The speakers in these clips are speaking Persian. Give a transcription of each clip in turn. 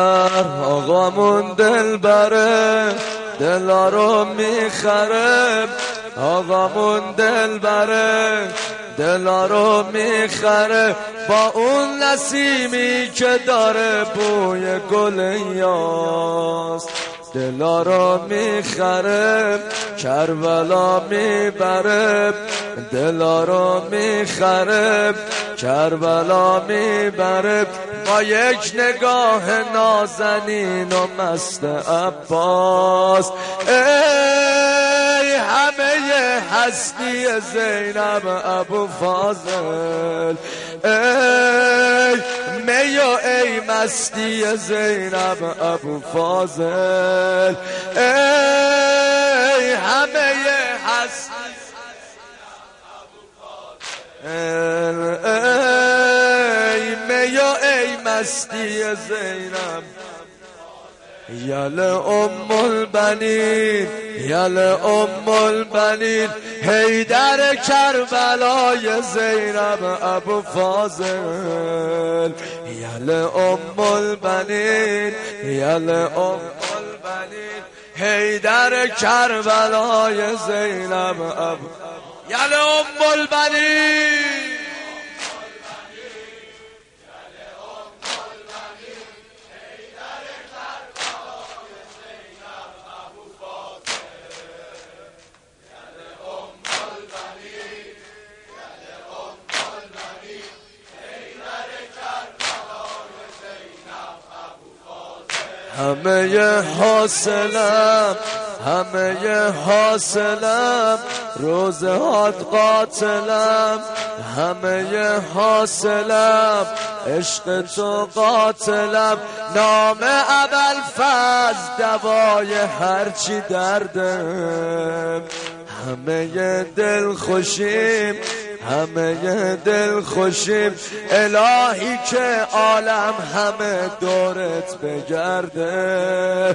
آقامون دلبره دلا رو میخره، آقامون دلبره دلا رو میخره، با اون نسیمی که داره بوی گل یاس دلا رو میخره، کربلا میبره دلا رو میخره، کربلا میبره، با یک نگاه نازنین و مست عباس. ای همه هستی زینب ابو فاضل، ای می و ای مستی زینب ابو فاضل، ای همه هستی ای می و ای مستی زینب، یل ام البنین یل ام البنین، حیدر کربلای زینب ابو فاضل، یل ام البنین یل ام البنین، حیدر کربلای زینب ابو، یل ام البنین همه حاصلم همه حاصلم، روزهات قاتلم همه حاصلم، عشق تو قاتلم، نام ابوالفضل دوای هرچی دردم، همه دل خوشیم همه دل خوشیم، الهی که عالم همه دورت بگرده،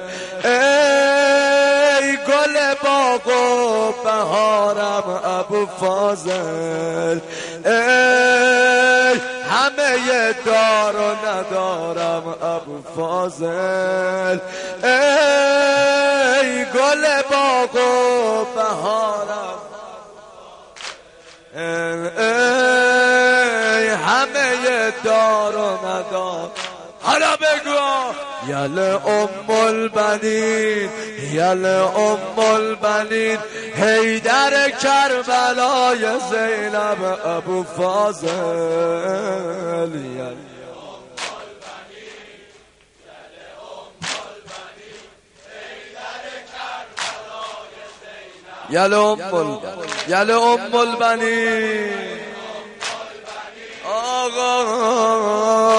ای گل باغ و بهارم ابو فاضل، ای همه دار و ندارم ابو فاضل، ای گل باغ و بهارم، ای همه دار و ندار. حالا بگو یل ام البنین یل ام البنین، حیدر کربلای زینب ابو فاضل، یل ام البنین آقا.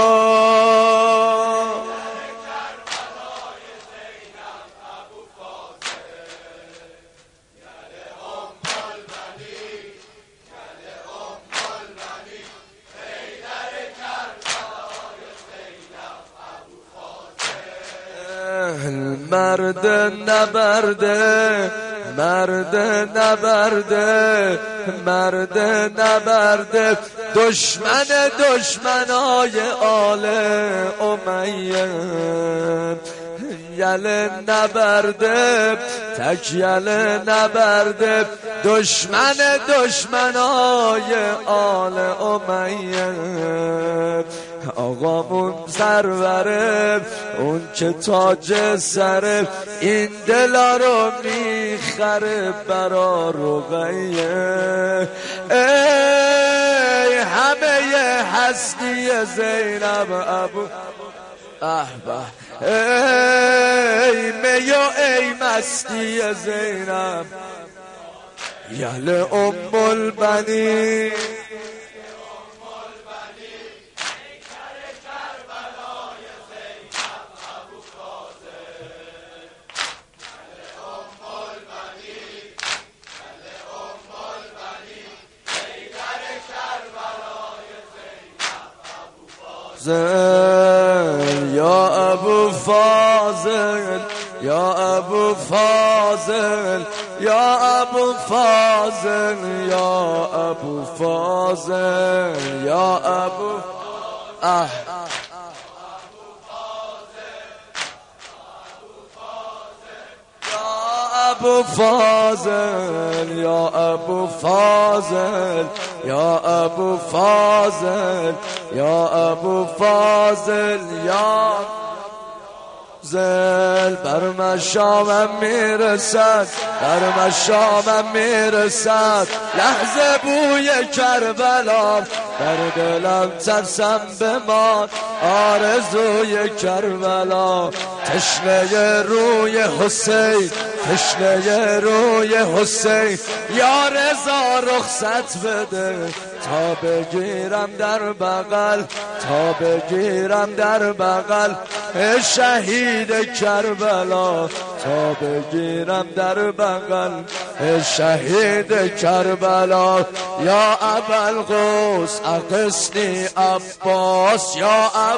مرد نبرده مرد نبرده مرد نبرده، دشمن دشمنای آل امیه، یل نبرده تک یل نبرده، دشمن دشمنای آل امیه، آقامون سروره اون که تاج سره، این دلا رو میخره برا رقیه، ای همه هستی زینب ابو احبه، ای می و ای مستی زینب، یل ام البنین یا ابو فاضل یا ابو فاضل یا ابو فاضل یا ابو فاضل یا ابو ابو فاضل یا ابو فاضل یا ابو فاضل یا ابو فاضل یا زل بر مشامم میرسد بر مشامم میرسد لحظه بوی کربلا در دلم ترسم بمان آرزوی کربلا تشنه روی حسین تشنه روی حسین یا رضا رخصت بده تا بگیرم در بغل تا بگیرم در بغل شهید کربلا تا بگیرم در بغل شهید کربلا یا ابوالقوس اغثنی عباس یا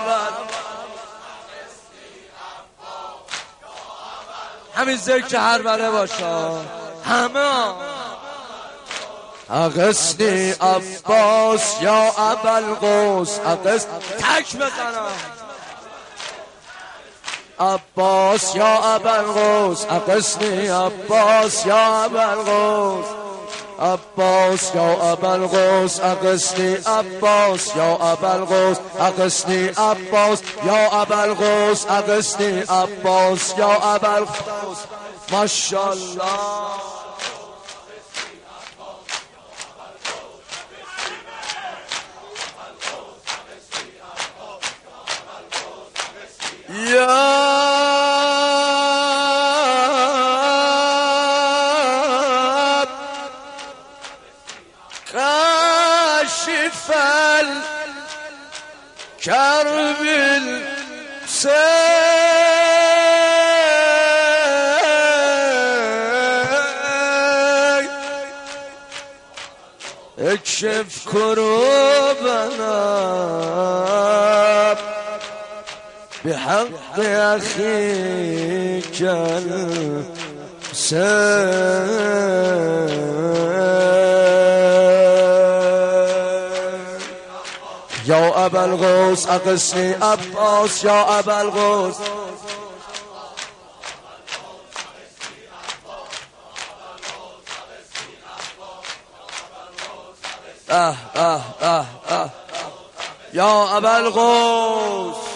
همین ذکر هر بره باشه همه اغثنی عباس یا ابوالقوس اغث تک بزنم عباس یا ابوالقوس اغثنی عباس یا ابوالقوس عباس یا ابوالقوس اغثنی عباس یا ابوالقوس اغثنی عباس یا ابوالقوس اغثنی عباس یا ابوالقوس ماشاءالله یا کاشف الكرب اكشف كروبنا بحق أخيك يا أبا الغوث أغثني عباس يا أبا الغوث يا أبا الغوث